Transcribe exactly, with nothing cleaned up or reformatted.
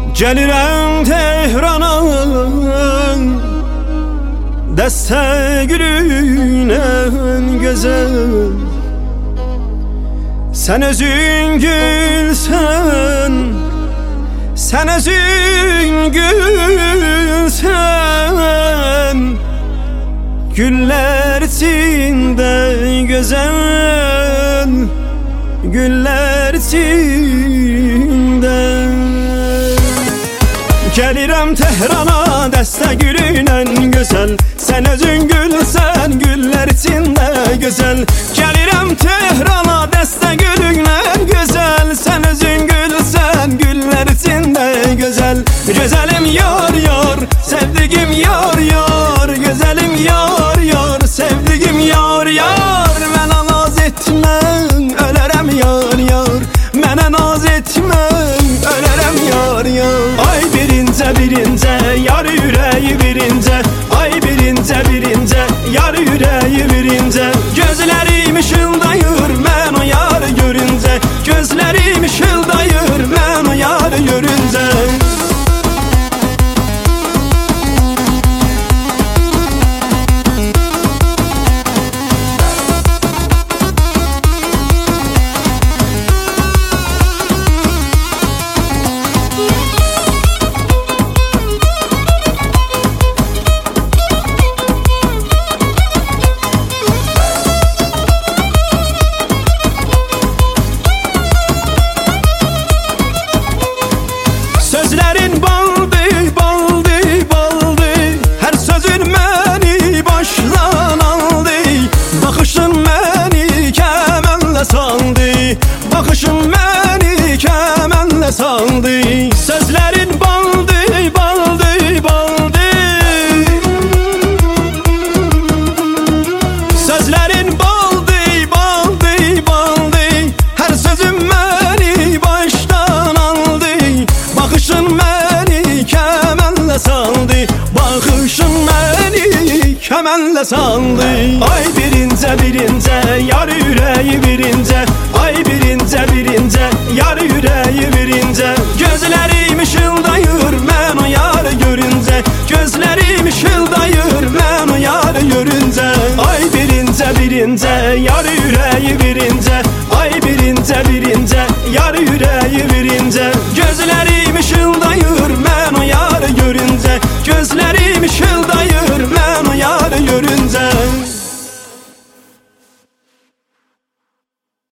Gelirəm Tehrana dəstə gülünə gözəl. Sən özün gülsən, sən özün gülsən, güller içində gözəl, güller içində. Gəlirəm Tehrana dəstə gülünə gözəl. Sən özün gülsən, güller içində gözəl. Gəlirəm Tehrana dəstə gülünə gözəl. Sən özün gülsən, güller içində gözəl. Gözəlim yar yar, sevdiğim yar yar. Gözəlim yar yar, sevdiğim yar yar. Mənə naz etmə, ölərəm yar yar. Mənə naz etmə, ölərəm yar yar. Ay birince birince, yar yüreği birince. Ay birince birince, yar yüreği birince. Gözlerim ışıldayır mən o yarı görünce. Gözlerim ışıldayır mən o yarı görünce. Sözlerin baldı, baldı, baldı. Her sözün məni başdan aldı. Bakışın məni kəmənlə saldı. Bakışın məni kəmənlə saldı. Sözlerin baldı, baldı, baldı. Sözlerin baldı, baldı, baldı. Her sözün məni başdan aldı. Bakışın məni kəmənlə saldı. Bakışın məni kəmənlə saldı. Ay birince birince, yar yüreği birince. Ay birince birince, yar yüreği birince. Gözlerim ışıldayır mən o yarı görünce. Gözlerim ışıldayır mən o yarı görünce. Ay birince birince, yar yüreği birince. Ay birince birince, yar yüreği